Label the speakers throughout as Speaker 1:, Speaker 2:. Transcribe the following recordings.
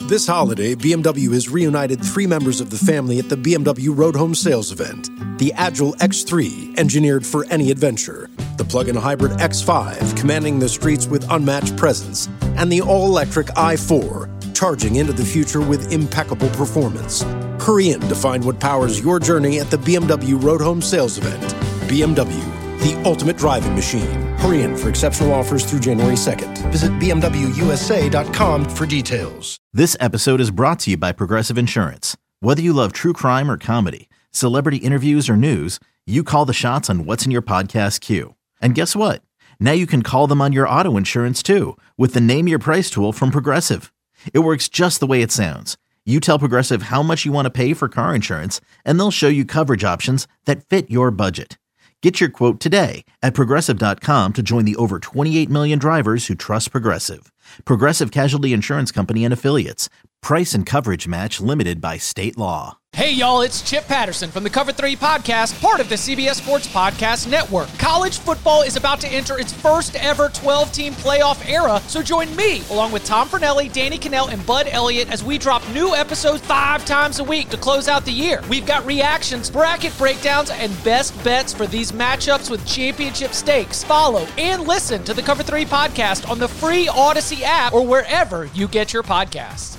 Speaker 1: This holiday, BMW has reunited 3 members of the family at the BMW Road Home Sales event. The Agile X3, engineered for any adventure. The plug-in hybrid X5, commanding the streets with unmatched presence. And the all-electric i4, charging into the future with impeccable performance. Hurry in to find what powers your journey at the BMW Road Home Sales event. BMW, the ultimate driving machine. Hurry in for exceptional offers through January 2nd. Visit BMWUSA.com for details.
Speaker 2: This episode is brought to you by Progressive Insurance. Whether you love true crime or comedy, celebrity interviews or news, you call the shots on what's in your podcast queue. And guess what? Now you can call them on your auto insurance too with the Name Your Price tool from Progressive. It works just the way it sounds. You tell Progressive how much you want to pay for car insurance, and they'll show you coverage options that fit your budget. Get your quote today at Progressive.com to join the over 28 million drivers who trust Progressive. Progressive Casualty Insurance Company and Affiliates. Price and coverage match limited by state law.
Speaker 3: Hey, y'all, it's Chip Patterson from the Cover 3 Podcast, part of the CBS Sports Podcast Network. College football is about to enter its first ever 12-team playoff era, so join me, along with Tom Fornelli, Danny Cannell, and Bud Elliott, as we drop new episodes 5 times a week to close out the year. We've got reactions, bracket breakdowns, and best bets for these matchups with championship stakes. Follow and listen to the Cover 3 Podcast on the free Odyssey app or wherever you get your podcasts.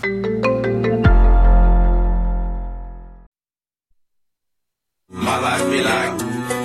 Speaker 4: My life be like,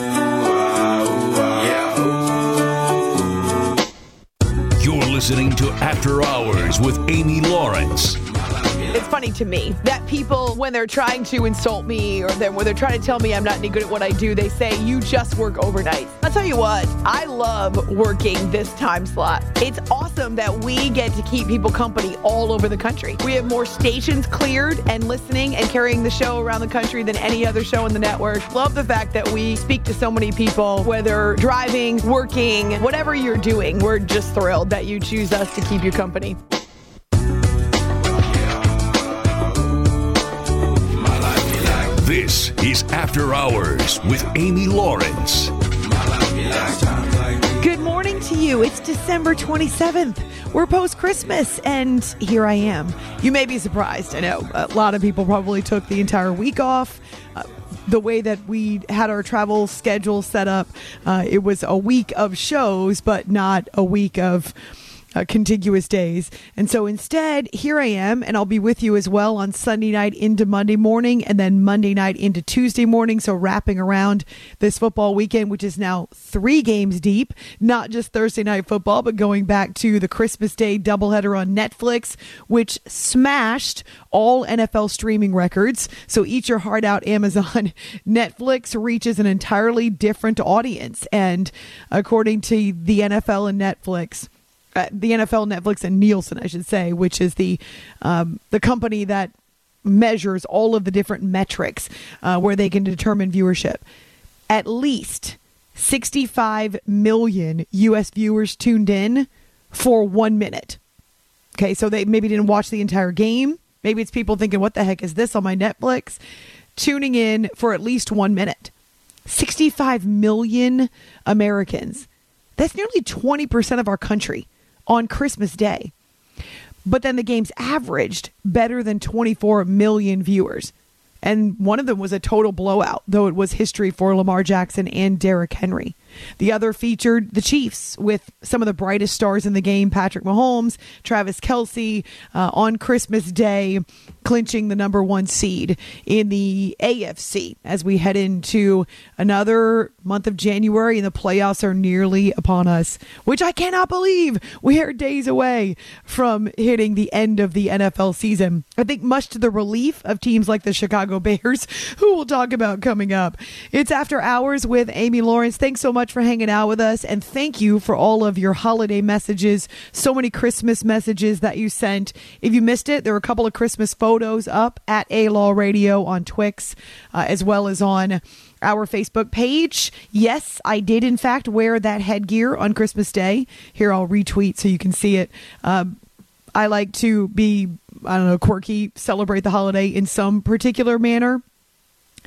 Speaker 4: yeah.
Speaker 5: You're listening to After Hours with Amy Lawrence.
Speaker 6: It's funny to me that people, when they're trying to insult me or when they're trying to tell me I'm not any good at what I do, they say, you just work overnight. I'll tell you what, I love working this time slot. It's awesome that we get to keep people company all over the country. We have more stations cleared and listening and carrying the show around the country than any other show in the network. Love the fact that we speak to so many people, whether driving, working, whatever you're doing. We're just thrilled that you choose us to keep you company.
Speaker 5: This is After Hours with Amy Lawrence.
Speaker 6: Good morning to you. It's December 27th. We're post-Christmas, and here I am. You may be surprised. I know a lot of people probably took the entire week off. The way that we had our travel schedule set up, it was a week of shows, but not a week of contiguous days. And so instead, here I am, and I'll be with you as well on Sunday night into Monday morning, and then Monday night into Tuesday morning. So wrapping around this football weekend, which is now 3 games deep, not just Thursday night football, but going back to the Christmas Day doubleheader on Netflix, which smashed all NFL streaming records. So eat your heart out, Amazon. Netflix reaches an entirely different audience. And according to the NFL and Netflix, and Nielsen, I should say, which is the company that measures all of the different metrics where they can determine viewership. At least 65 million U.S. viewers tuned in for 1 minute. Okay, so they maybe didn't watch the entire game. Maybe it's people thinking, what the heck is this on my Netflix? Tuning in for at least 1 minute. 65 million Americans. That's nearly 20% of our country on Christmas Day. But then the games averaged better than 24 million viewers. And one of them was a total blowout, though it was history for Lamar Jackson and Derrick Henry. The other featured the Chiefs with some of the brightest stars in the game, Patrick Mahomes, Travis Kelce, on Christmas Day, clinching the number 1 seed in the AFC as we head into another month of January, and the playoffs are nearly upon us, which I cannot believe. We are days away from hitting the end of the NFL season. I think much to the relief of teams like the Chicago Bears, who we'll talk about coming up. It's After Hours with Amy Lawrence. Thanks so much for hanging out with us, and thank you for all of your holiday messages. So many Christmas messages that you sent. If you missed it, there were a couple of Christmas photos up at A-Law Radio on Twix, as well as on our Facebook page. Yes, I did in fact wear that headgear on Christmas Day. Here, I'll retweet so you can see it. I like to be, quirky, celebrate the holiday in some particular manner.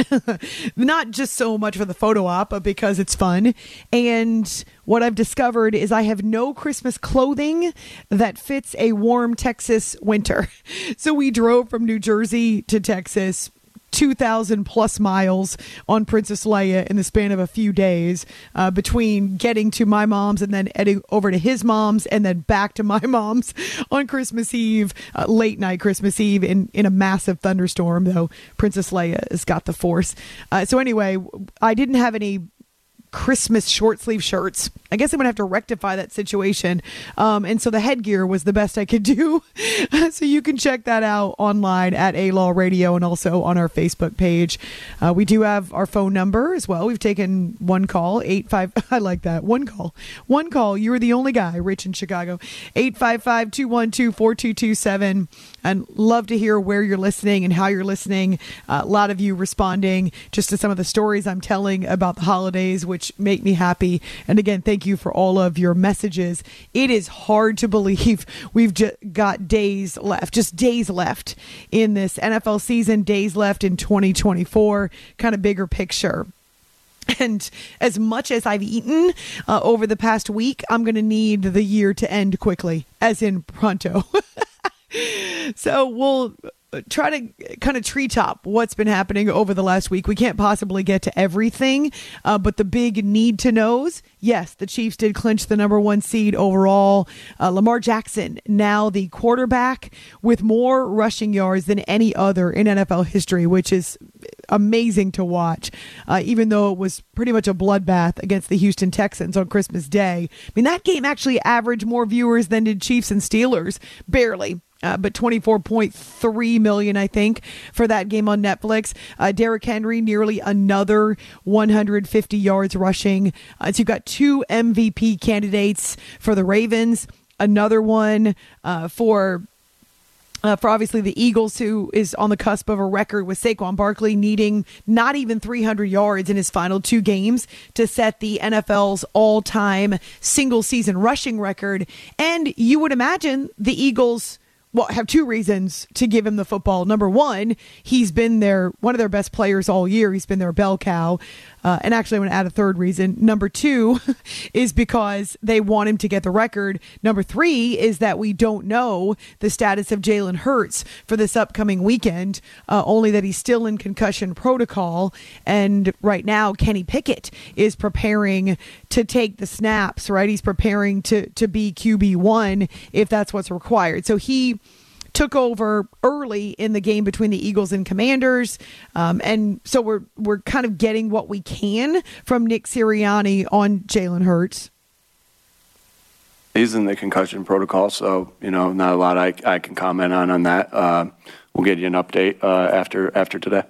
Speaker 6: Not just so much for the photo op, but because it's fun. And what I've discovered is I have no Christmas clothing that fits a warm Texas winter. So we drove from New Jersey to Texas, 2,000 plus miles on Princess Leia in the span of a few days, between getting to my mom's and then heading over to his mom's and then back to my mom's on Christmas Eve, late night Christmas Eve in a massive thunderstorm, though Princess Leia has got the force. So anyway, I didn't have any Christmas short sleeve shirts. I guess I'm gonna have to rectify that situation. And so the headgear was the best I could do. So you can check that out online at A-Law Radio and also on our Facebook page. We do have our phone number as well. We've taken one call, 85. I like that. One call. You were the only guy, Rich in Chicago. 855-212-4227. And love to hear where you're listening and how you're listening. A lot of you responding just to some of the stories I'm telling about the holidays, which make me happy. And again, thank you for all of your messages. It is hard to believe we've just got days left in this NFL season, days left in 2024, kind of bigger picture. And as much as I've eaten over the past week, I'm going to need the year to end quickly, as in pronto. So we'll try to kind of treetop what's been happening over the last week. We can't possibly get to everything, but the big need to knows. Yes, the Chiefs did clinch the number 1 seed overall. Lamar Jackson, now the quarterback with more rushing yards than any other in NFL history, which is amazing to watch, even though it was pretty much a bloodbath against the Houston Texans on Christmas Day. I mean, that game actually averaged more viewers than did Chiefs and Steelers, barely. But 24.3 million, I think, for that game on Netflix. Derrick Henry, nearly another 150 yards rushing. So you've got 2 MVP candidates for the Ravens. Another one for obviously the Eagles, who is on the cusp of a record with Saquon Barkley needing not even 300 yards in his final 2 games to set the NFL's all-time single-season rushing record. And you would imagine the Eagles have 2 reasons to give him the football. Number 1, he's been one of their best players all year. He's been their bell cow. And actually, I'm going to add a 3rd reason. Number 2 is because they want him to get the record. Number 3 is that we don't know the status of Jalen Hurts for this upcoming weekend, only that he's still in concussion protocol. And right now, Kenny Pickett is preparing to take the snaps, right? He's preparing to be QB1 if that's what's required. So he took over early in the game between the Eagles and Commanders. And so we're kind of getting what we can from Nick Sirianni on Jalen Hurts.
Speaker 7: He's in the concussion protocol, so, not a lot I can comment on that. We'll get you an update after today.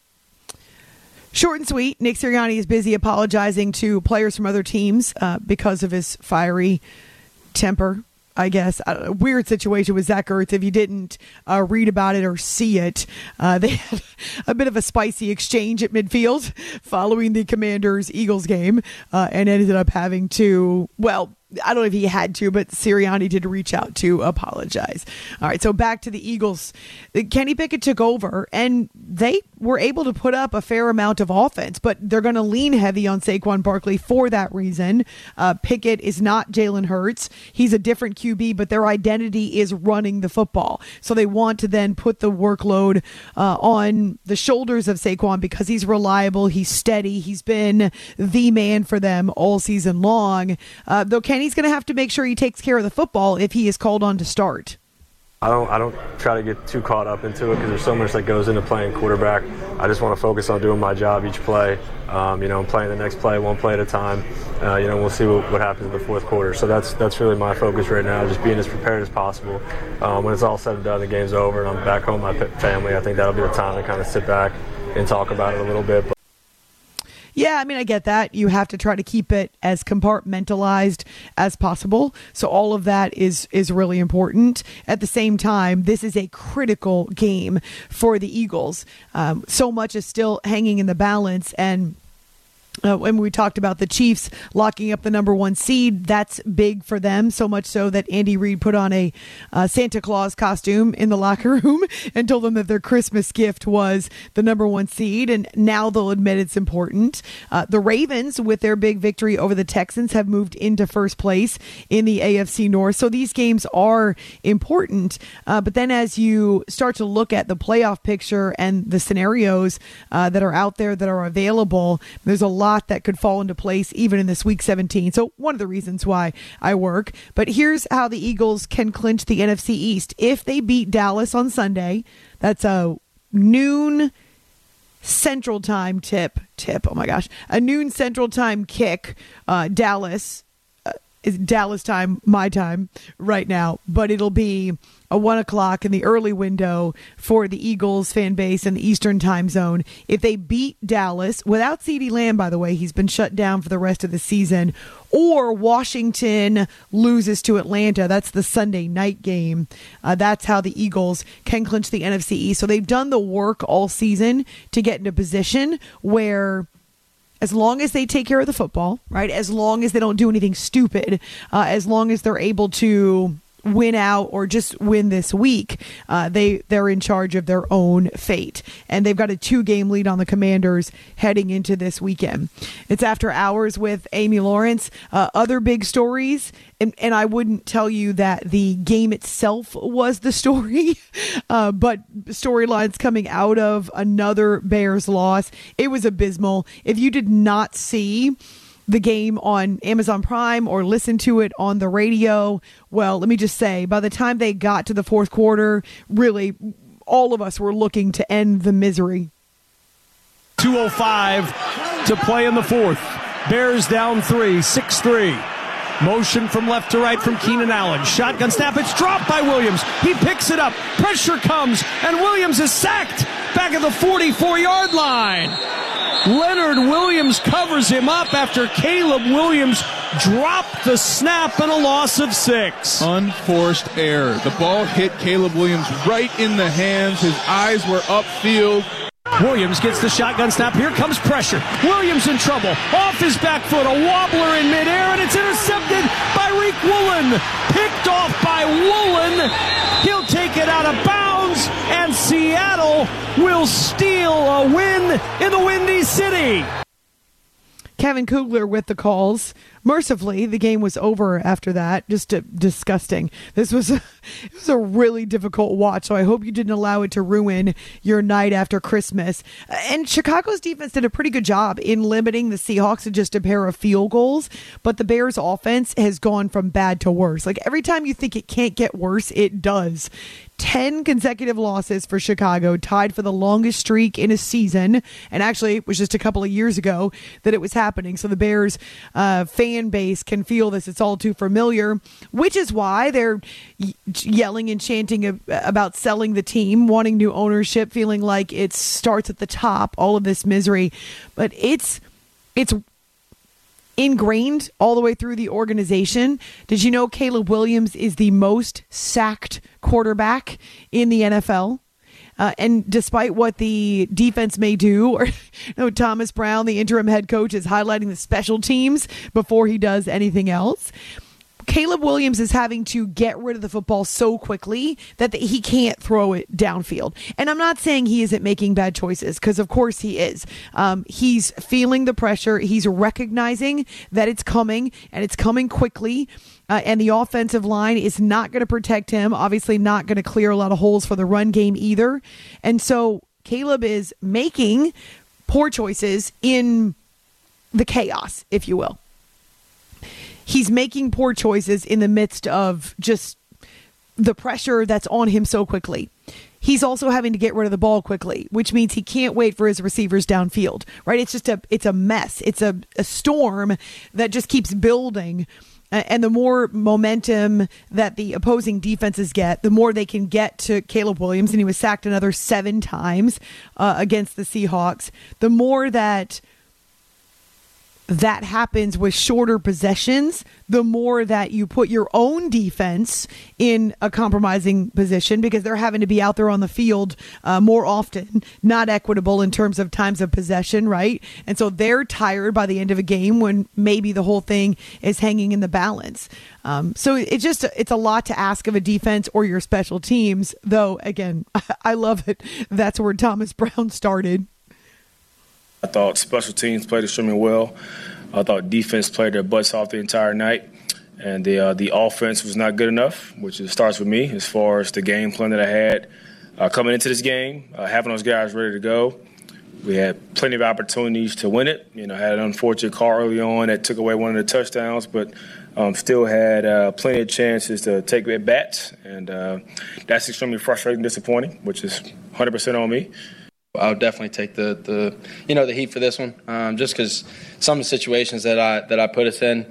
Speaker 6: Short and sweet. Nick Sirianni is busy apologizing to players from other teams because of his fiery temper, I guess. A weird situation with Zach Ertz. If you didn't read about it or see it, they had a bit of a spicy exchange at midfield following the Commanders-Eagles game and ended up having to, I don't know if he had to, but Sirianni did reach out to apologize. All right, so back to the Eagles. Kenny Pickett took over, and they were able to put up a fair amount of offense, but they're going to lean heavy on Saquon Barkley for that reason. Pickett is not Jalen Hurts. He's a different QB, but their identity is running the football. So they want to then put the workload on the shoulders of Saquon because he's reliable, he's steady, he's been the man for them all season long. Though Kenny's going to have to make sure he takes care of the football if he is called on to start.
Speaker 8: I don't try to get too caught up into it because there's so much that goes into playing quarterback. I just want to focus on doing my job each play, and playing the next play, one play at a time. We'll see what happens in the fourth quarter. So that's really my focus right now, just being as prepared as possible. When it's all said and done, the game's over, and I'm back home with my family. I think that'll be the time to kind of sit back and talk about it a little bit.
Speaker 6: Yeah, I mean, I get that. You have to try to keep it as compartmentalized as possible. So all of that is really important. At the same time, this is a critical game for the Eagles. So much is still hanging in the balance. And When we talked about the Chiefs locking up the number 1 seed, that's big for them, so much so that Andy Reid put on a Santa Claus costume in the locker room and told them that their Christmas gift was the number 1 seed, and now they'll admit it's important. The Ravens, with their big victory over the Texans, have moved into first place in the AFC North, so these games are important. But then as you start to look at the playoff picture and the scenarios that are out there that are available, there's a lot that could fall into place even in this week 17. So one of the reasons why I work. But here's how the Eagles can clinch the NFC East. If they beat Dallas on Sunday, that's a noon Central Time oh my gosh, a noon Central Time kick. Dallas is Dallas time, my time right now, but it'll be a 1 o'clock in the early window for the Eagles fan base in the Eastern time zone. If they beat Dallas, without CeeDee Lamb, by the way, he's been shut down for the rest of the season, or Washington loses to Atlanta, that's the Sunday night game. That's how the Eagles can clinch the NFC East. So they've done the work all season to get into position where, as long as they take care of the football, right, as long as they don't do anything stupid, as long as they're able to win out or just win this week, they're in charge of their own fate. And they've got a 2-game lead on the Commanders heading into this weekend. It's After Hours with Amy Lawrence. Other big stories, and I wouldn't tell you that the game itself was the story, but storylines coming out of another Bears loss. It was abysmal. If you did not see the game on Amazon Prime or listen to it on the radio, well, let me just say, by the time they got to the fourth quarter, really, all of us were looking to end the misery.
Speaker 9: 2:05 to play in the fourth. Bears down 3, 6-3. Motion from left to right from Keenan Allen. Shotgun snap. It's dropped by Williams. He picks it up. Pressure comes, and Williams is sacked back at the 44-yard line. Leonard Williams covers him up after Caleb Williams dropped the snap and a loss of 6.
Speaker 10: Unforced error. The ball hit Caleb Williams right in the hands. His eyes were upfield.
Speaker 9: Williams gets the shotgun snap. Here comes pressure. Williams in trouble. Off his back foot. A wobbler in midair, and it's intercepted by Riq Woolen. Picked off by Woolen. He'll take it out of bounds, and Seattle will steal a win in the Windy City.
Speaker 6: Kevin Kugler with the calls. Mercifully, the game was over after that. Just disgusting. This was it was a really difficult watch, so I hope you didn't allow it to ruin your night after Christmas. And Chicago's defense did a pretty good job in limiting the Seahawks to just a pair of field goals, but the Bears' offense has gone from bad to worse. Like, every time you think it can't get worse, it does. 10 consecutive losses for Chicago, tied for the longest streak in a season. And actually, it was just a couple of years ago that it was happening. So the Bears fan base can feel this. It's all too familiar, which is why they're yelling and chanting about selling the team, wanting new ownership, feeling like it starts at the top, all of this misery. But it's ingrained all the way through the organization. Did you know Caleb Williams is the most sacked quarterback in the NFL? And despite what the defense may do, or Thomas Brown, the interim head coach, is highlighting the special teams before he does anything else. Caleb Williams is having to get rid of the football so quickly that he can't throw it downfield. And I'm not saying he isn't making bad choices, because of course he is. He's feeling the pressure. He's recognizing that it's coming, and it's coming quickly. And the offensive line is not going to protect him. Obviously not going to clear a lot of holes for the run game either. And so Caleb is making poor choices in the chaos, if you will. He's making poor choices in the midst of just the pressure that's on him so quickly. He's also having to get rid of the ball quickly, which means he can't wait for his receivers downfield, right? It's a mess. It's a storm that just keeps building. And the more momentum that the opposing defenses get, the more they can get to Caleb Williams. And he was sacked another 7 times against the Seahawks. The more that that happens with shorter possessions, the more that you put your own defense in a compromising position because they're having to be out there on the field more often, not equitable in terms of times of possession, right? And so they're tired by the end of a game when maybe the whole thing is hanging in the balance. So it's a lot to ask of a defense or your special teams, though, again, I love it. That's where Thomas Brown started.
Speaker 11: I thought special teams played extremely well. I thought defense played their butts off the entire night. And the offense was not good enough, which starts with me as far as the game plan that I had coming into this game, having those guys ready to go. We had plenty of opportunities to win it. I had an unfortunate call early on that took away one of the touchdowns, but still had plenty of chances to take at bats. And that's extremely frustrating and disappointing, which is 100% on me.
Speaker 12: I would definitely take the heat for this one, just because some of the situations that I put us in,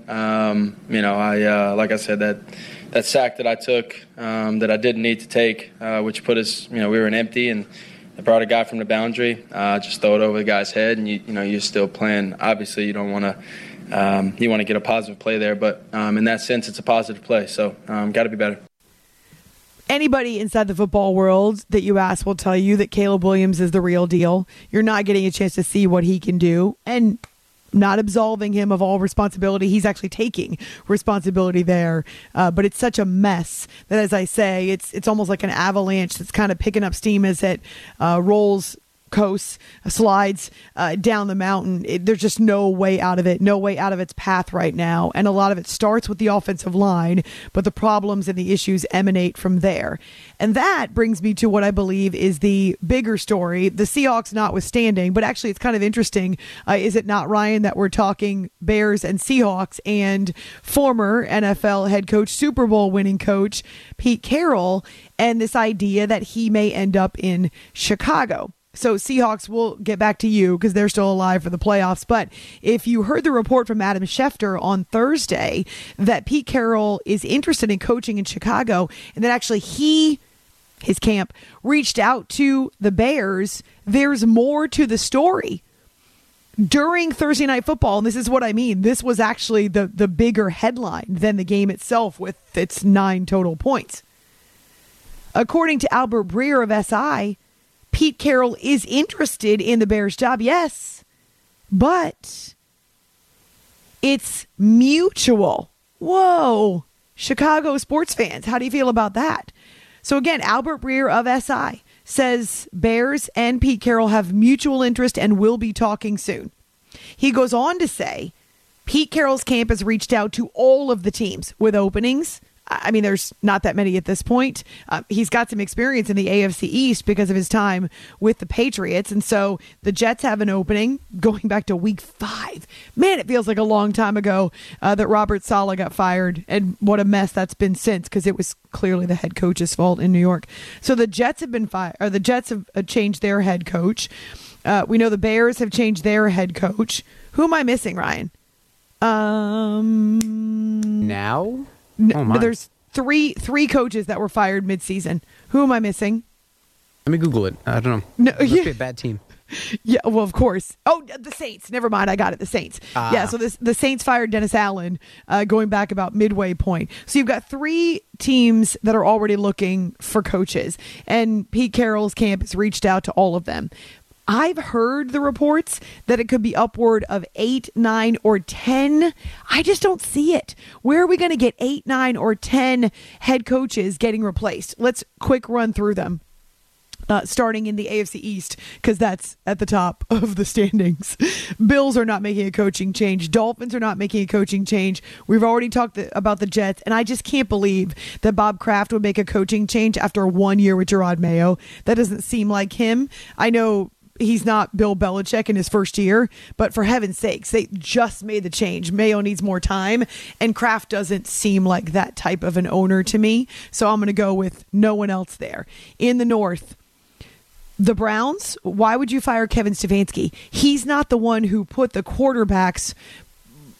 Speaker 12: like I said, that sack that I took that I didn't need to take, which put us, we were in empty, and I brought a guy from the boundary, just throw it over the guy's head, and you're still playing. Obviously, you don't want to, you want to get a positive play there, but in that sense, it's a positive play, so got to be better.
Speaker 6: Anybody inside the football world that you ask will tell you that Caleb Williams is the real deal. You're not getting a chance to see what he can do, and not absolving him of all responsibility. He's actually taking responsibility there. But it's such a mess that, as I say, it's almost like an avalanche that's kind of picking up steam as it rolls, coasts, slides down the mountain. There's just no way out of it, no way out of its path right now. And a lot of it starts with the offensive line, but the problems and the issues emanate from there. And that brings me to what I believe is the bigger story, the Seahawks notwithstanding, but actually it's kind of interesting, is it not, Ryan, that we're talking Bears and Seahawks and former NFL head coach, Super Bowl winning coach, Pete Carroll, and this idea that he may end up in Chicago. So Seahawks, will get back to you because they're still alive for the playoffs. But if you heard the report from Adam Schefter on Thursday that Pete Carroll is interested in coaching in Chicago, and that actually his camp, reached out to the Bears, there's more to the story. During Thursday Night Football, and this is what I mean, this was actually the bigger headline than the game itself with its 9 total points. According to Albert Breer of SI, Pete Carroll is interested in the Bears job, yes, but it's mutual. Whoa, Chicago sports fans, how do you feel about that? So again, Albert Breer of SI says Bears and Pete Carroll have mutual interest and will be talking soon. He goes on to say Pete Carroll's camp has reached out to all of the teams with openings. I mean, there's not that many at this point. He's got some experience in the AFC East because of his time with the Patriots. And so the Jets have an opening going back to week 5. Man, it feels like a long time ago that Robert Saleh got fired. And what a mess that's been since, because it was clearly the head coach's fault in New York. So the Jets have been fired, or the Jets have changed their head coach. We know the Bears have changed their head coach. Who am I missing, Ryan?
Speaker 13: Now?
Speaker 6: No, there's three coaches that were fired midseason. Who am I missing?
Speaker 13: Let me Google it. I don't know.
Speaker 6: No,
Speaker 13: it must be a bad team.
Speaker 6: Yeah, well, of course. Oh, the Saints. Never mind. I got it. The Saints. Yeah, so the Saints fired Dennis Allen going back about midway point. So you've got 3 teams that are already looking for coaches, and Pete Carroll's camp has reached out to all of them. I've heard the reports that it could be upward of 8, 9, or 10. I just don't see it. Where are we going to get 8, 9, or 10 head coaches getting replaced? Let's quick run through them. Starting in the AFC East, because that's at the top of the standings. Bills are not making a coaching change. Dolphins are not making a coaching change. We've already talked about the Jets, and I just can't believe that Bob Kraft would make a coaching change after 1 year with Gerard Mayo. That doesn't seem like him. I know he's not Bill Belichick in his first year, but for heaven's sakes, they just made the change. Mayo needs more time, and Kraft doesn't seem like that type of an owner to me, so I'm going to go with no one else there. In the North, the Browns, why would you fire Kevin Stefanski? He's not the one who put the quarterbacks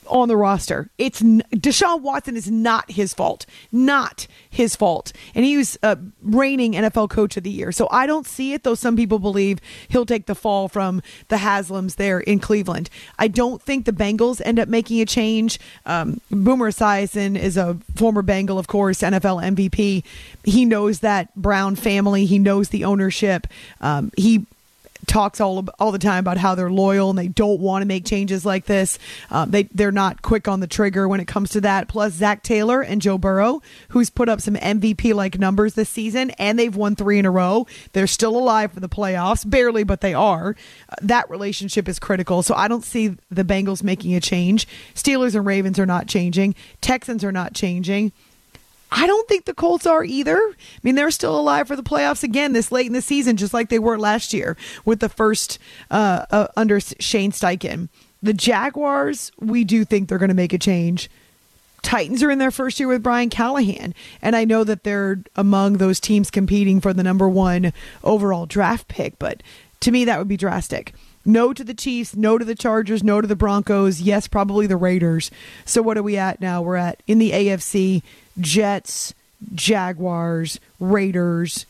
Speaker 6: on the roster. Deshaun Watson is not his fault. Not his fault. And he was reigning NFL Coach of the Year. So I don't see it, though some people believe he'll take the fall from the Haslams there in Cleveland. I don't think the Bengals end up making a change. Boomer Esiason is a former Bengal, of course, NFL MVP. He knows that Brown family. He knows the ownership. He talks all the time about how they're loyal and they don't want to make changes like this. They're not quick on the trigger when it comes to that. Plus Zach Taylor and Joe Burrow, who's put up some MVP-like numbers this season, and they've won 3 in a row. They're still alive for the playoffs, barely, but they are. That relationship is critical, so I don't see the Bengals making a change. Steelers and Ravens are not changing. Texans are not changing. I don't think the Colts are either. I mean, they're still alive for the playoffs again this late in the season, just like they were last year with the first under Shane Steichen. The Jaguars, we do think they're going to make a change. Titans are in their first year with Brian Callahan, and I know that they're among those teams competing for the number 1 overall draft pick, but to me that would be drastic. No to the Chiefs, no to the Chargers, no to the Broncos, yes, probably the Raiders. So what are we at now? We're at, in the AFC, Jets, Jaguars, Raiders.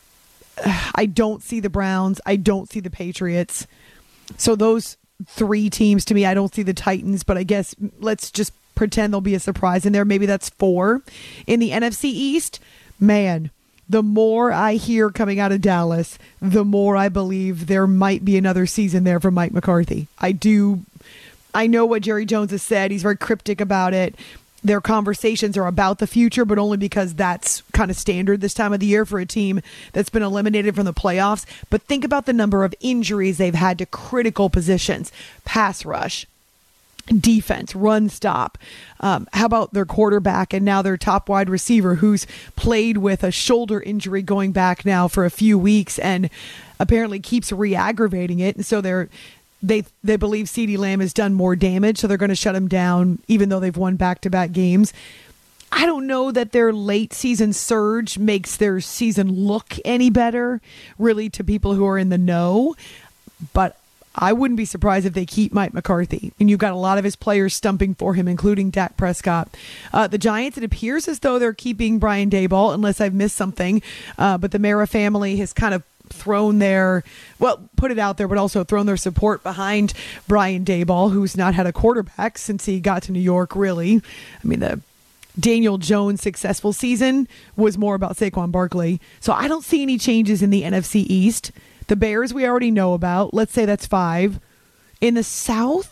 Speaker 6: I don't see the Browns. I don't see the Patriots. So those 3 teams, to me, I don't see the Titans, but I guess let's just pretend there'll be a surprise in there. Maybe that's 4. In the NFC East, man, the more I hear coming out of Dallas, the more I believe there might be another season there for Mike McCarthy. I know what Jerry Jones has said. He's very cryptic about it. Their conversations are about the future, but only because that's kind of standard this time of the year for a team that's been eliminated from the playoffs. But think about the number of injuries they've had to critical positions. Pass rush, defense, run stop. How about their quarterback and now their top wide receiver who's played with a shoulder injury going back now for a few weeks and apparently keeps re-aggravating it. And so they believe CeeDee Lamb has done more damage, so they're going to shut him down even though they've won back-to-back games. I don't know that their late season surge makes their season look any better, really, to people who are in the know. But I wouldn't be surprised if they keep Mike McCarthy. And you've got a lot of his players stumping for him, including Dak Prescott. The Giants, it appears as though they're keeping Brian Daboll, unless I've missed something. But the Mara family has kind of put it out there, but also thrown their support behind Brian Daboll, who's not had a quarterback since he got to New York, really. I mean, the Daniel Jones successful season was more about Saquon Barkley. So I don't see any changes in the NFC East. The Bears we already know about. Let's say that's 5. In the South,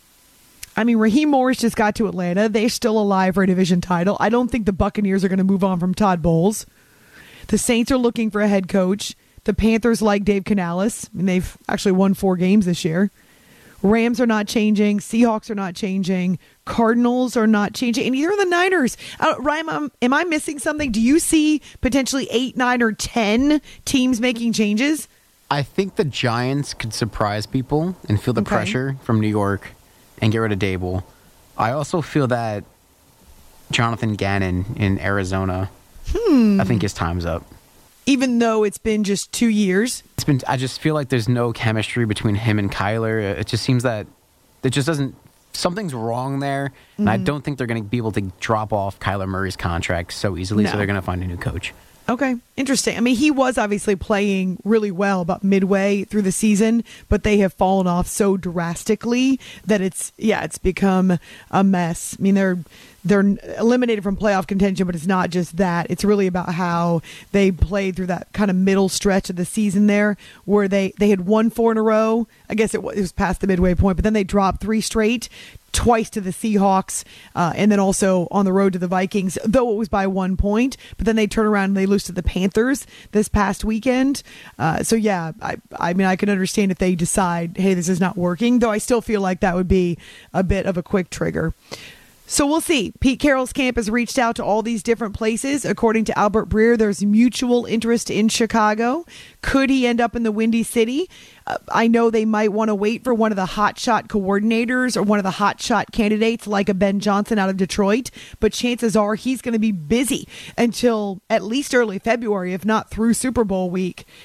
Speaker 6: I mean, Raheem Morris just got to Atlanta. They're still alive for a division title. I don't think the Buccaneers are going to move on from Todd Bowles. The Saints are looking for a head coach. The Panthers like Dave Canales. I mean, they've actually won 4 games this year. Rams are not changing. Seahawks are not changing. Cardinals are not changing. And either of the Niners. Ryan, am I missing something? Do you see potentially 8, 9, or 10 teams making changes?
Speaker 13: I think the Giants could surprise people and feel the pressure from New York and get rid of Dable. I also feel that Jonathan Gannon in Arizona, I think his time's up.
Speaker 6: Even though it's been just 2 years?
Speaker 13: I just feel like there's no chemistry between him and Kyler. It just seems that it just doesn't, something's wrong there. And I don't think they're going to be able to drop off Kyler Murray's contract so easily, so they're going to find a new coach.
Speaker 6: Okay, interesting. I mean, he was obviously playing really well about midway through the season, but they have fallen off so drastically that it's become a mess. I mean, they're eliminated from playoff contention, but it's not just that. It's really about how they played through that kind of middle stretch of the season there, where they had won 4 in a row. I guess it was past the midway point, but then they dropped 3 straight. Twice to the Seahawks, and then also on the road to the Vikings, though it was by 1 point. But then they turn around and they lose to the Panthers this past weekend. So yeah, I mean, I can understand if they decide, hey, this is not working, though I still feel like that would be a bit of a quick trigger. So we'll see. Pete Carroll's camp has reached out to all these different places. According to Albert Breer, there's mutual interest in Chicago. Could he end up in the Windy City? I know they might want to wait for one of the hotshot coordinators or one of the hotshot candidates like a Ben Johnson out of Detroit, but chances are he's going to be busy until at least early February, if not through Super Bowl week.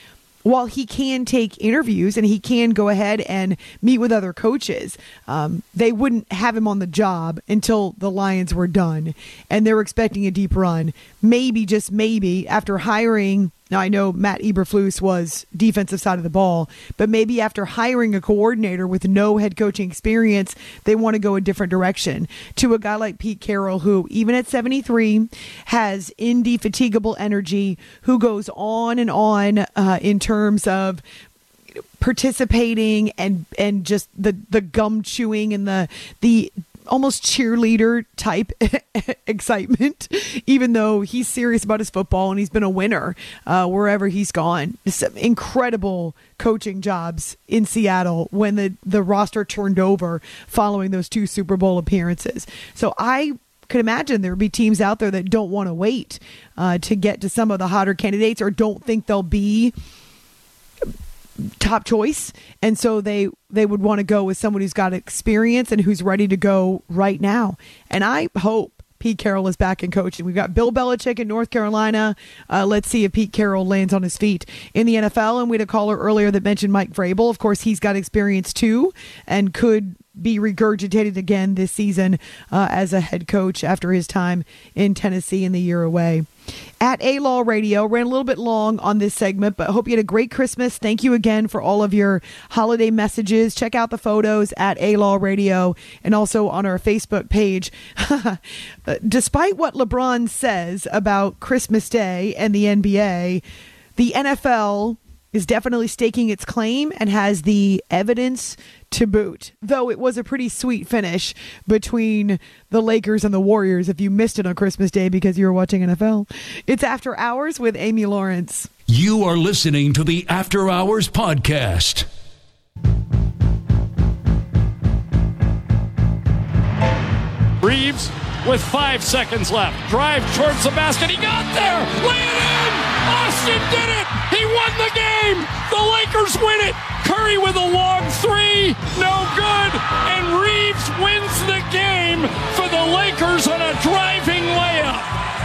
Speaker 6: while he can take interviews and he can go ahead and meet with other coaches, they wouldn't have him on the job until the Lions were done. And they were expecting a deep run. Maybe, just maybe, after hiring... Now, I know Matt Eberflus was defensive side of the ball, but maybe after hiring a coordinator with no head coaching experience, they want to go a different direction to a guy like Pete Carroll, who, even at 73, has indefatigable energy, who goes on and on in terms of participating and just the gum chewing and the almost cheerleader type excitement, even though he's serious about his football and he's been a winner wherever he's gone. Some incredible coaching jobs in Seattle when the roster turned over following those 2 Super Bowl appearances. So I could imagine there would be teams out there that don't want to wait to get to some of the hotter candidates or don't think they'll be top choice, and so they would want to go with someone who's got experience and who's ready to go right now. And I hope Pete Carroll is back in coaching. We've got Bill Belichick in North Carolina. Let's see if Pete Carroll lands on his feet in the NFL. And we had a caller earlier that mentioned Mike Vrabel. Of course, he's got experience too and could be regurgitated again this season as a head coach after his time in Tennessee and the year away. At A-Law Radio, ran a little bit long on this segment, but hope you had a great Christmas. Thank you again for all of your holiday messages. Check out the photos at A-Law Radio and also on our Facebook page. Despite what LeBron says about Christmas Day and the NBA, the NFL is definitely staking its claim and has the evidence to boot. Though it was a pretty sweet finish between the Lakers and the Warriors if you missed it on Christmas Day because you were watching NFL. It's After Hours with Amy Lawrence.
Speaker 5: You are listening to the After Hours Podcast.
Speaker 9: Reeves with 5 seconds left. Drive towards the basket. He got there. Lay it in. Austin did it. He won the game. The Lakers win it. Curry with a long 3. No good. And Reeves wins the game for the Lakers on a driving layup.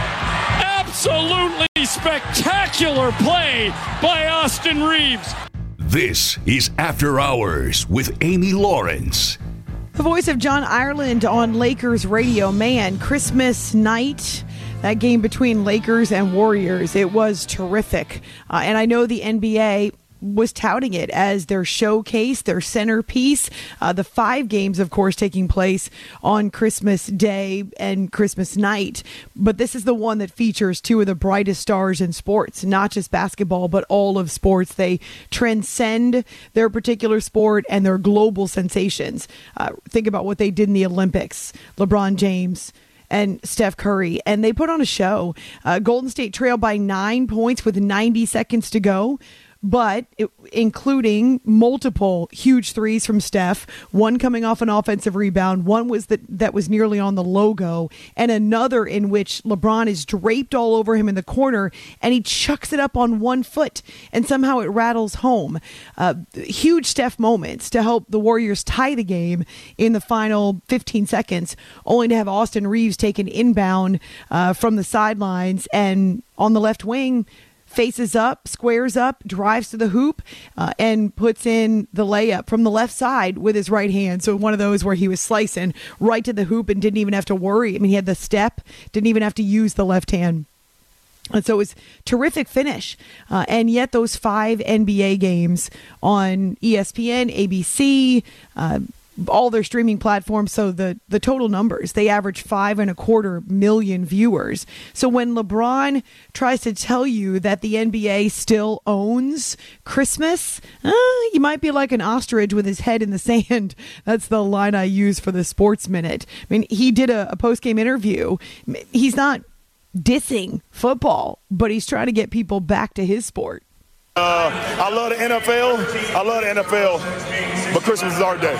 Speaker 9: Absolutely spectacular play by Austin Reeves.
Speaker 5: This is After Hours with Amy Lawrence.
Speaker 6: The voice of John Ireland on Lakers radio. Man, Christmas night, that game between Lakers and Warriors, it was terrific. And I know the NBA was touting it as their showcase, their centerpiece. The 5 games, of course, taking place on Christmas Day and Christmas night. But this is the one that features 2 of the brightest stars in sports, not just basketball, but all of sports. They transcend their particular sport and their global sensations. Think about what they did in the Olympics. LeBron James and Steph Curry, and they put on a show. Golden State trailed by 9 points with 90 seconds to go. But including multiple huge threes from Steph, one coming off an offensive rebound, one was that was nearly on the logo, and another in which LeBron is draped all over him in the corner, and he chucks it up on 1 foot, and somehow it rattles home. Huge Steph moments to help the Warriors tie the game in the final 15 seconds, only to have Austin Reeves taken inbound from the sidelines, and on the left wing, faces up, squares up, drives to the hoop, and puts in the layup from the left side with his right hand. So one of those where he was slicing right to the hoop and didn't even have to worry. I mean, he had the step, didn't even have to use the left hand. And so it was a terrific finish. And yet those 5 NBA games on ESPN, ABC, all their streaming platforms, so the total numbers, they average 5.25 million viewers. So when LeBron tries to tell you that the NBA still owns Christmas, you might be like an ostrich with his head in the sand. That's the line I use for the Sports Minute. I mean, he did a post-game interview. He's not dissing football, but he's trying to get people back to his sport.
Speaker 14: I love the NFL, but Christmas is our day.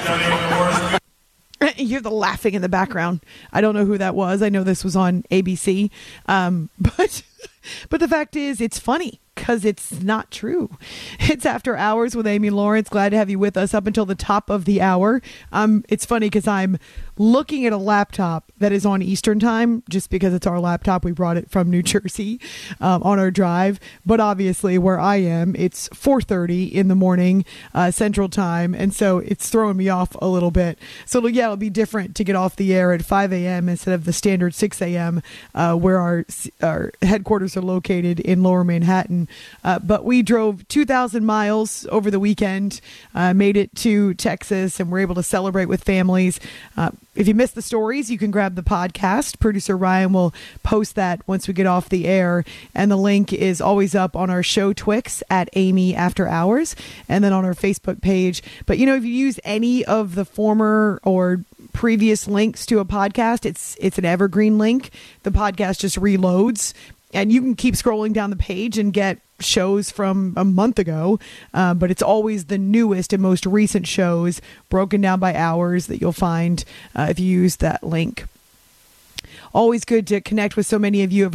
Speaker 6: You hear the laughing in the background. I don't know who that was. I know this was on ABC. But the fact is, it's funny because it's not true. It's After Hours with Amy Lawrence. Glad to have you with us up until the top of the hour. It's funny because I'm looking at a laptop that is on Eastern time, just because it's our laptop. We brought it from New Jersey on our drive. But obviously where I am, it's 4:30 in the morning Central time. And so it's throwing me off a little bit. So yeah, it'll be different to get off the air at 5 a.m. instead of the standard 6 a.m. Where our headquarters are located in Lower Manhattan. But we drove 2,000 miles over the weekend, made it to Texas, and we're able to celebrate with families. If you missed the stories, you can grab the podcast. Producer Ryan will post that once we get off the air. And the link is always up on our show Twix at Amy After Hours, and then on our Facebook page. But, if you use any of the former or previous links to a podcast, it's an evergreen link. The podcast just reloads, and you can keep scrolling down the page and get shows from a month ago, but it's always the newest and most recent shows broken down by hours that you'll find if you use that link. Always good to connect with so many of you.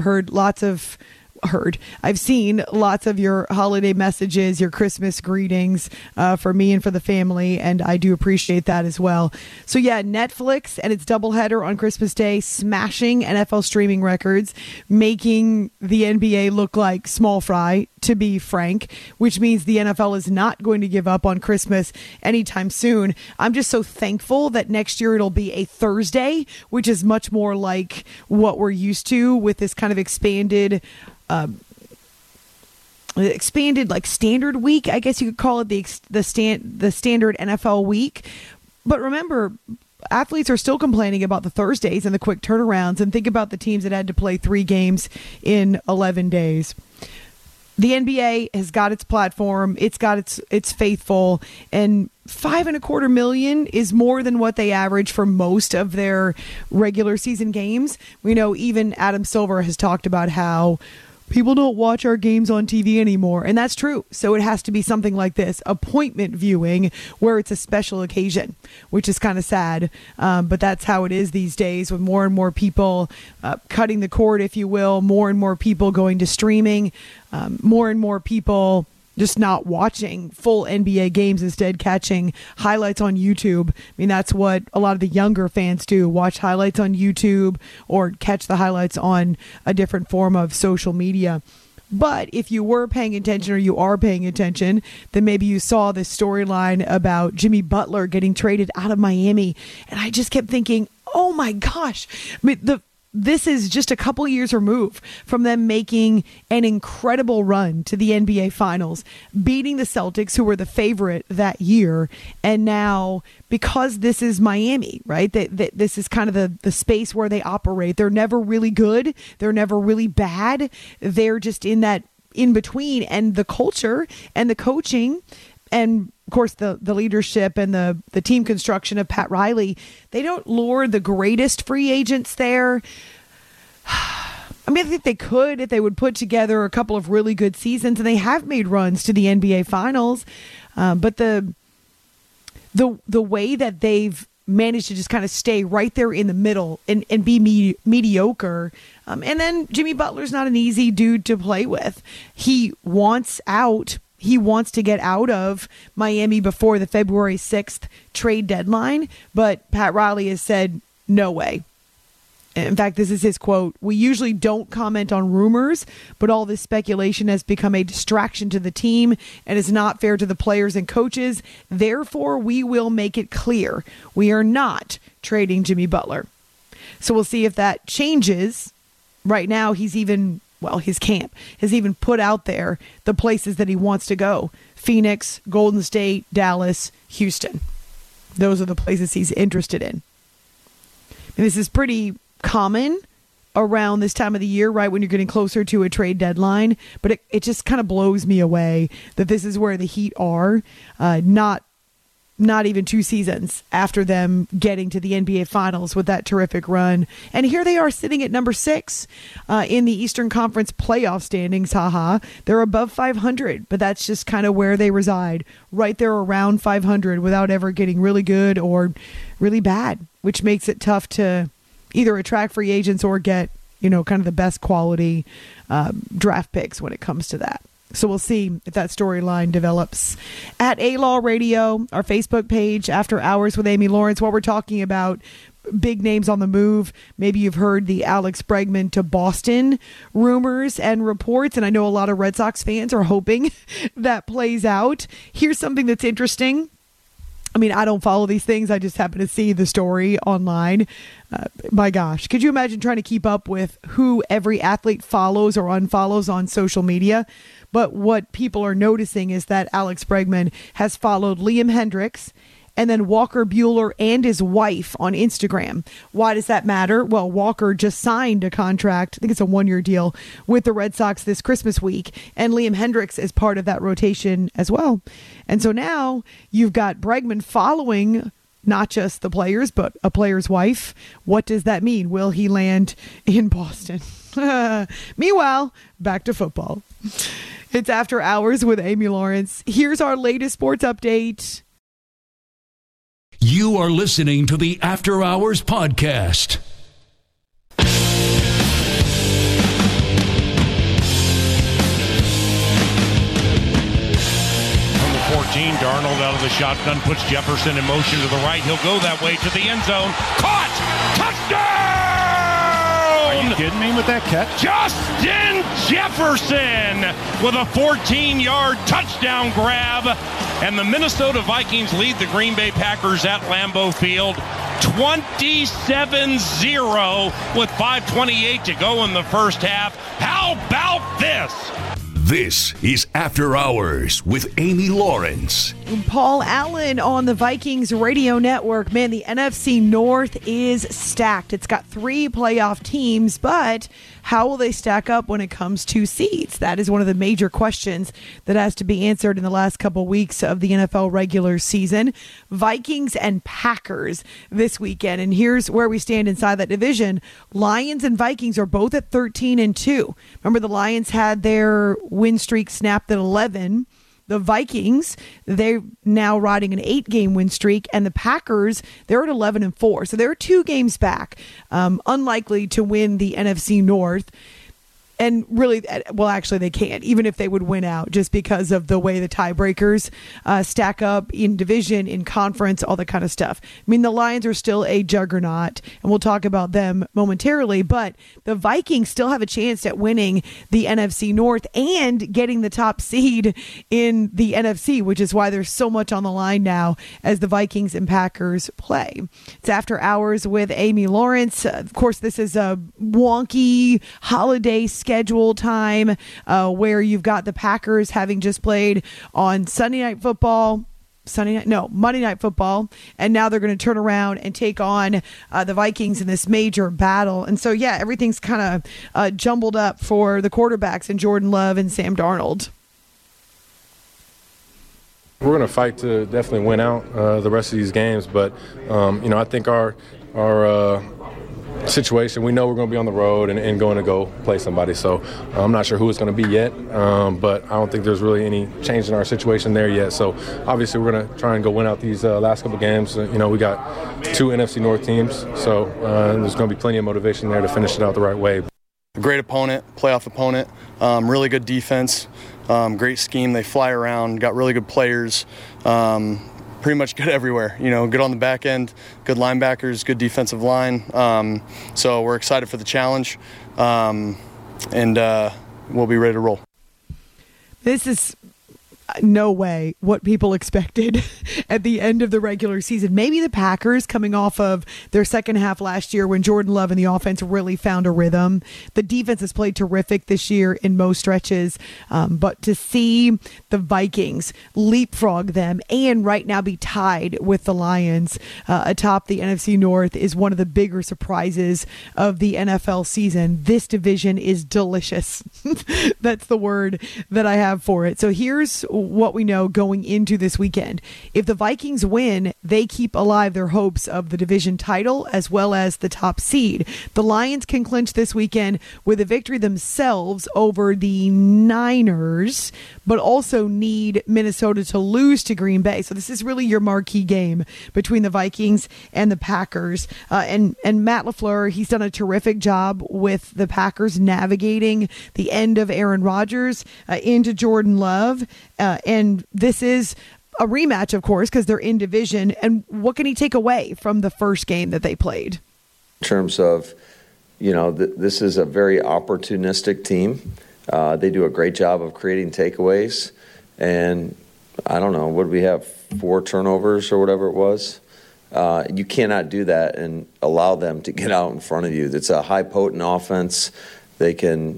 Speaker 6: I've seen lots of your holiday messages, your Christmas greetings for me and for the family, and I do appreciate that as well. So yeah, Netflix and its doubleheader on Christmas Day, smashing NFL streaming records, making the NBA look like small fry, to be frank, which means the NFL is not going to give up on Christmas anytime soon. I'm just so thankful that next year it'll be a Thursday, which is much more like what we're used to with this kind of expanded like standard week, I guess you could call it, the standard NFL week. But remember, athletes are still complaining about the Thursdays and the quick turnarounds, and think about the teams that had to play 3 games in 11 days. The NBA has got its platform, it's got its faithful, and $5.25 million is more than what they average for most of their regular season games. We know even Adam Silver has talked about how people don't watch our games on TV anymore, and that's true. So it has to be something like this, appointment viewing, where it's a special occasion, which is kind of sad. But that's how it is these days, with more and more people cutting the cord, if you will, more and more people going to streaming, more and more people just not watching full NBA games, instead catching highlights on YouTube. I mean, that's what a lot of the younger fans do, watch highlights on YouTube or catch the highlights on a different form of social media. But if you were paying attention, or you are paying attention, then maybe you saw this storyline about Jimmy Butler getting traded out of Miami. And I just kept thinking, oh my gosh, I mean, this is just a couple years removed from them making an incredible run to the NBA Finals, beating the Celtics, who were the favorite that year. And now, because this is Miami, right, this is kind of the space where they operate. They're never really good. They're never really bad. They're just in that in between. And the culture and the coaching and, of course, the leadership and the team construction of Pat Riley, they don't lure the greatest free agents there. I mean, I think they could if they would put together a couple of really good seasons, and they have made runs to the NBA Finals. But the way that they've managed to just kind of stay right there in the middle and be mediocre. And then Jimmy Butler's not an easy dude to play with. He wants out. He wants to get out of Miami before the February 6th trade deadline, but Pat Riley has said, no way. In fact, this is his quote: "We usually don't comment on rumors, but all this speculation has become a distraction to the team and is not fair to the players and coaches. Therefore, we will make it clear we are not trading Jimmy Butler." So we'll see if that changes. Right now, his camp has even put out there the places that he wants to go: Phoenix, Golden State, Dallas, Houston. Those are the places he's interested in. And this is pretty common around this time of the year, right, when you're getting closer to a trade deadline. But it just kind of blows me away that this is where the Heat are, not even 2 seasons after them getting to the NBA Finals with that terrific run. And here they are sitting at number 6 in the Eastern Conference playoff standings. Haha. They're above 500, but that's just kind of where they reside, right there around 500 without ever getting really good or really bad, which makes it tough to either attract free agents or get, kind of the best quality draft picks when it comes to that. So we'll see if that storyline develops. At A-Law Radio, our Facebook page, After Hours with Amy Lawrence, what we're talking about big names on the move. Maybe you've heard the Alex Bregman to Boston rumors and reports, and I know a lot of Red Sox fans are hoping that plays out. Here's something that's interesting. I mean, I don't follow these things. I just happen to see the story online. My gosh, could you imagine trying to keep up with who every athlete follows or unfollows on social media? But what people are noticing is that Alex Bregman has followed Liam Hendriks and then Walker Buehler and his wife on Instagram. Why does that matter? Well, Walker just signed a contract, I think it's a 1-year deal, with the Red Sox this Christmas week, and Liam Hendriks is part of that rotation as well. And so now you've got Bregman following not just the players, but a player's wife. What does that mean? Will he land in Boston? Meanwhile, back to football. It's After Hours with Amy Lawrence. Here's our latest sports update.
Speaker 5: You are listening to the After Hours Podcast.
Speaker 15: From the 14, Darnold out of the shotgun, puts Jefferson in motion to the right. He'll go that way to the end zone. Caught! Touchdown!
Speaker 16: Are you kidding me with that catch?
Speaker 15: Justin Jefferson with a 14-yard touchdown grab. And the Minnesota Vikings lead the Green Bay Packers at Lambeau Field 27-0 with 5:28 to go in the first half. How about this?
Speaker 5: This is After Hours with Amy Lawrence.
Speaker 6: Paul Allen on the Vikings radio network. Man, the NFC North is stacked. It's got 3 playoff teams, but how will they stack up when it comes to seeds? That is one of the major questions that has to be answered in the last couple weeks of the NFL regular season. Vikings and Packers this weekend, and here's where we stand inside that division. Lions and Vikings are both at 13-2. Remember, the Lions had their win streak snapped at 11. The Vikings, they're now riding an 8-game win streak, and the Packers, they're at 11-4. So they're 2 games back, unlikely to win the NFC North. And really, well, actually, they can't, even if they would win out, just because of the way the tiebreakers stack up in division, in conference, all that kind of stuff. I mean, the Lions are still a juggernaut, and we'll talk about them momentarily, but the Vikings still have a chance at winning the NFC North and getting the top seed in the NFC, which is why there's so much on the line now as the Vikings and Packers play. It's After Hours with Amy Lawrence. Of course, this is a wonky holiday schedule time where you've got the Packers having just played on Monday Night Football, and now they're going to turn around and take on the Vikings in this major battle. And so, yeah, everything's kind of jumbled up for the quarterbacks and Jordan Love and Sam Darnold.
Speaker 8: We're going to fight to definitely win out the rest of these games, but I think our situation, we know we're going to be on the road and going to go play somebody. So I'm not sure who it's going to be yet, but I don't think there's really any change in our situation there yet. So obviously we're going to try and go win out these last couple games. We got 2 NFC North teams, so there's going to be plenty of motivation there to finish it out the right way.
Speaker 17: Great opponent, playoff opponent, really good defense, great scheme. They fly around, got really good players. Pretty much good everywhere, good on the back end, good linebackers, good defensive line. So we're excited for the challenge, and we'll be ready to roll.
Speaker 6: This is no way what people expected at the end of the regular season. Maybe the Packers coming off of their second half last year when Jordan Love and the offense really found a rhythm. The defense has played terrific this year in most stretches, but to see the Vikings leapfrog them and right now be tied with the Lions atop the NFC North is one of the bigger surprises of the NFL season. This division is delicious. That's the word that I have for it. So here's what we know going into this weekend. If the Vikings win, they keep alive their hopes of the division title as well as the top seed. The Lions can clinch this weekend with a victory themselves over the Niners, but also need Minnesota to lose to Green Bay. So this is really your marquee game between the Vikings and the Packers. And Matt LaFleur, he's done a terrific job with the Packers navigating the end of Aaron Rodgers into Jordan Love. And this is a rematch, of course, because they're in division. And what can he take away from the first game that they played?
Speaker 16: In terms of, this is a very opportunistic team. They do a great job of creating takeaways. And I don't know, what did we have, 4 turnovers or whatever it was? You cannot do that and allow them to get out in front of you. It's a high potent offense. They're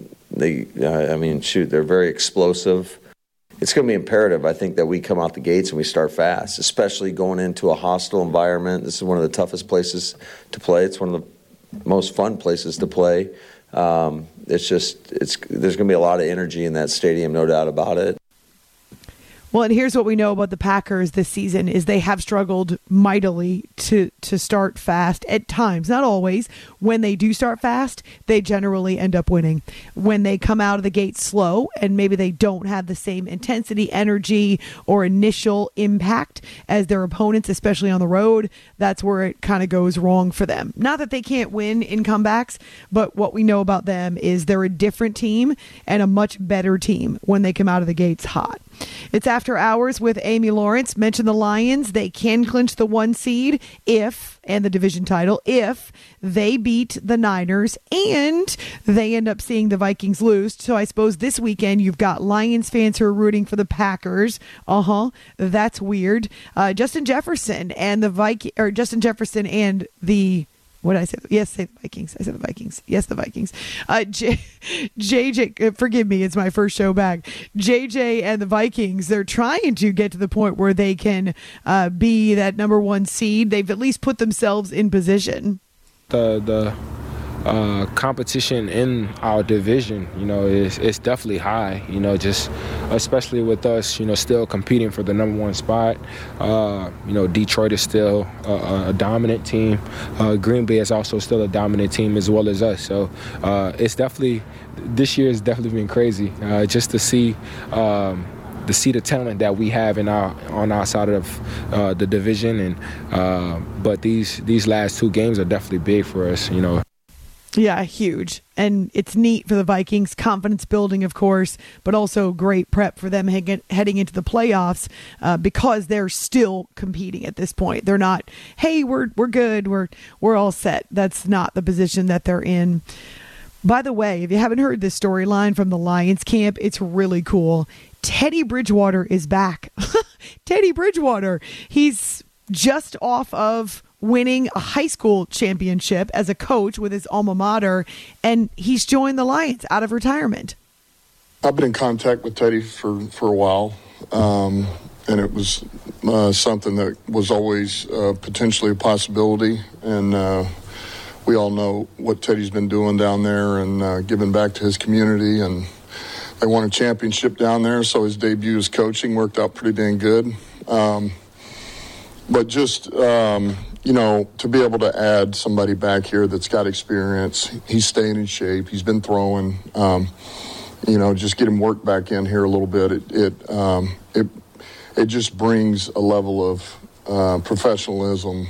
Speaker 16: very explosive. It's going to be imperative, I think, that we come out the gates and we start fast, especially going into a hostile environment. This is one of the toughest places to play. It's one of the most fun places to play. There's going to be a lot of energy in that stadium, no doubt about it.
Speaker 6: Well, and here's what we know about the Packers this season is they have struggled mightily to start fast at times, not always. When they do start fast, they generally end up winning. When they come out of the gate slow and maybe they don't have the same intensity, energy, or initial impact as their opponents, especially on the road, that's where it kind of goes wrong for them. Not that they can't win in comebacks, but what we know about them is they're a different team and a much better team when they come out of the gates hot. It's After Hours with Amy Lawrence. Mention the Lions. They can clinch the 1 seed and the division title if they beat the Niners and they end up seeing the Vikings lose. So I suppose this weekend you've got Lions fans who are rooting for the Packers. That's weird. Justin Jefferson and the what did I say? Yes, say the Vikings. I said the Vikings. Yes, the Vikings. JJ, forgive me, it's my first show back. JJ and the Vikings, they're trying to get to the point where they can be that number 1 seed. They've at least put themselves in position.
Speaker 18: The competition in our division, is definitely high, just especially with us, still competing for the number 1 spot. Detroit is still a dominant team. Green Bay is also still a dominant team as well as us. So this year has definitely been crazy just to see the talent that we have on our side of the division. But these last 2 games are definitely big for us,
Speaker 6: Yeah, huge. And it's neat for the Vikings, confidence building, of course, but also great prep for them heading into the playoffs because they're still competing at this point. They're not, hey, we're good, we're all set. That's not the position that they're in. By the way, if you haven't heard this storyline from the Lions camp, it's really cool. Teddy Bridgewater is back. Teddy Bridgewater, he's just off of winning a high school championship as a coach with his alma mater, and he's joined the Lions out of retirement.
Speaker 14: I've been in contact with Teddy for a while, and it was something that was always potentially a possibility, and we all know what Teddy's been doing down there and giving back to his community, and they won a championship down there, so his debut as coaching worked out pretty dang good. But just to be able to add somebody back here that's got experience, he's staying in shape, he's been throwing, just get him work back in here a little bit. It just brings a level of professionalism,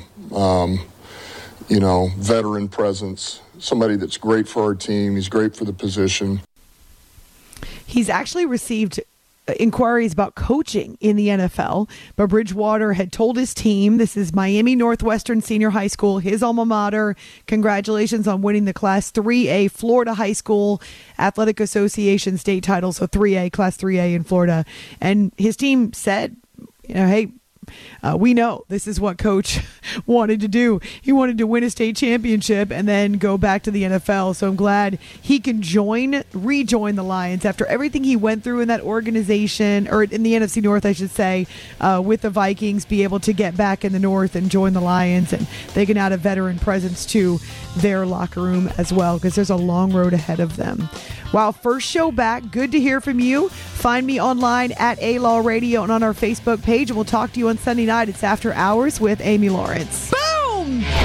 Speaker 14: veteran presence, somebody that's great for our team, he's great for the position.
Speaker 6: He's actually received inquiries about coaching in the NFL, but Bridgewater had told his team, this is Miami Northwestern Senior High School, his alma mater. Congratulations on winning the Class 3A Florida High School Athletic Association state title, so 3A, Class 3A in Florida. And his team said, hey, we know this is what Coach wanted to do. He wanted to win a state championship and then go back to the NFL. So I'm glad he can rejoin the Lions after everything he went through in that organization, or in the NFC North, I should say, with the Vikings, be able to get back in the North and join the Lions. And they can add a veteran presence to their locker room as well, because there's a long road ahead of them. Wow, first show back. Good to hear from you. Find me online at A-Law Radio and on our Facebook page, and we'll talk to you on Sunday night. It's After Hours with Amy Lawrence. Boom!